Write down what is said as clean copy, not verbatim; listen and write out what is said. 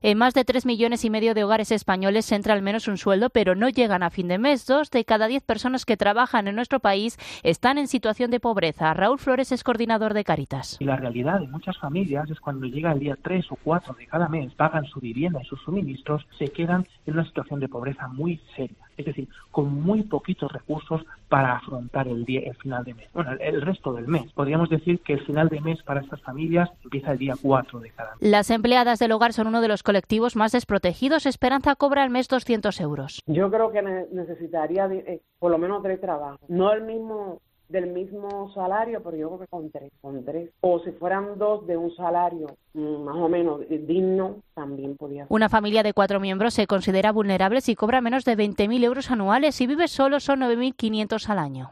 En más de 3,5 millones de hogares españoles entra al menos un sueldo, pero no llegan a fin de mes. 2 de cada 10 personas que trabajan en nuestro país están en situación de pobreza. Raúl Flores es coordinador de Cáritas. Y la realidad de muchas familias es cuando llega el día 3 o 4 de cada mes, pagan su vivienda y sus suministros, se quedan en una situación de pobreza muy seria. Es decir, con muy poquitos recursos para afrontar el final de mes. Bueno, el resto del mes. Podríamos decir que el final de mes para estas familias empieza el día 4 de cada mes. Las empleadas del hogar son uno de los colectivos más desprotegidos. Esperanza cobra al mes 200 euros. Yo creo que necesitaría por lo menos 3 trabajos. No del mismo salario, pero yo creo que con tres. O si fueran 2 de un salario más o menos digno, también podía ser. Una familia de 4 miembros se considera vulnerable si cobra menos de 20.000 euros anuales. Si vive solo son 9.500 al año.